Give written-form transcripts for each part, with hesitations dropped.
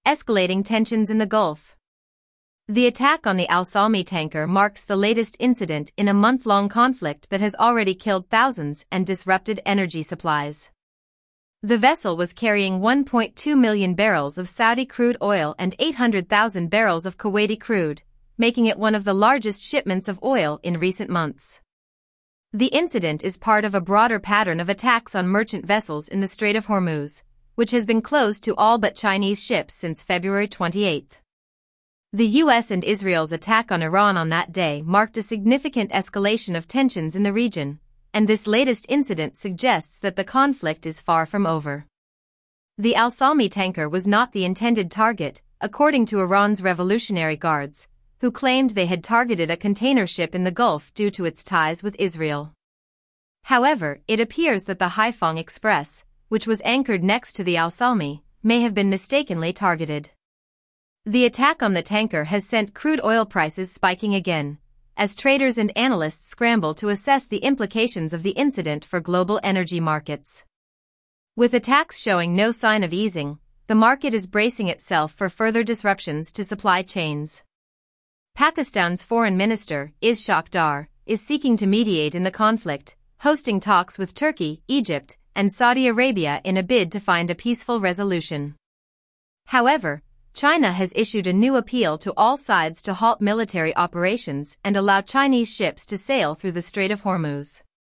escalating tensions in the Gulf. The attack on the Al Salmi tanker marks the latest incident in a month-long conflict that has already killed thousands and disrupted energy supplies. The vessel was carrying 1.2 million barrels of Saudi crude oil and 800,000 barrels of Kuwaiti crude, making it one of the largest shipments of oil in recent months. The incident is part of a broader pattern of attacks on merchant vessels in the Strait of Hormuz, which has been closed to all but Chinese ships since February 28. The U.S. and Israel's attack on Iran on that day marked a significant escalation of tensions in the region, and this latest incident suggests that the conflict is far from over. The Al Salmi tanker was not the intended target, according to Iran's Revolutionary Guards, who claimed they had targeted a container ship in the Gulf due to its ties with Israel. However, it appears that the Haiphong Express, which was anchored next to the Al Salmi, may have been mistakenly targeted. The attack on the tanker has sent crude oil prices spiking again, as traders and analysts scramble to assess the implications of the incident for global energy markets. With attacks showing no sign of easing, the market is bracing itself for further disruptions to supply chains. Pakistan's Foreign Minister, Ishaq Dar, is seeking to mediate in the conflict, hosting talks with Turkey, Egypt, and Saudi Arabia in a bid to find a peaceful resolution. However, China has issued a new appeal to all sides to halt military operations and allow Chinese ships to sail through the Strait of Hormuz.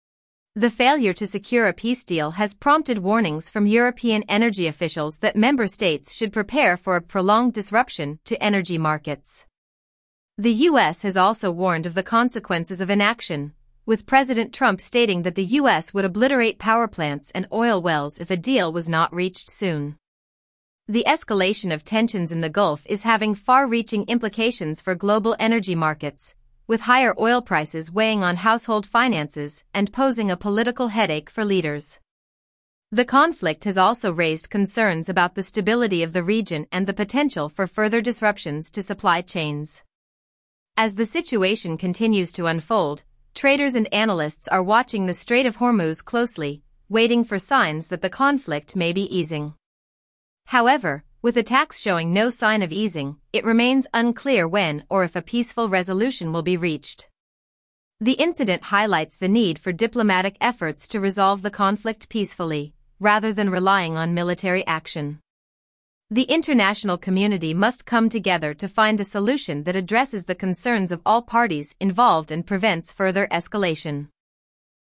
The failure to secure a peace deal has prompted warnings from European energy officials that member states should prepare for a prolonged disruption to energy markets. The U.S. has also warned of the consequences of inaction, with President Trump stating that the U.S. would obliterate power plants and oil wells if a deal was not reached soon. The escalation of tensions in the Gulf is having far-reaching implications for global energy markets, with higher oil prices weighing on household finances and posing a political headache for leaders. The conflict has also raised concerns about the stability of the region and the potential for further disruptions to supply chains. As the situation continues to unfold, traders and analysts are watching the Strait of Hormuz closely, waiting for signs that the conflict may be easing. However, with attacks showing no sign of easing, it remains unclear when or if a peaceful resolution will be reached. The incident highlights the need for diplomatic efforts to resolve the conflict peacefully, rather than relying on military action. The international community must come together to find a solution that addresses the concerns of all parties involved and prevents further escalation.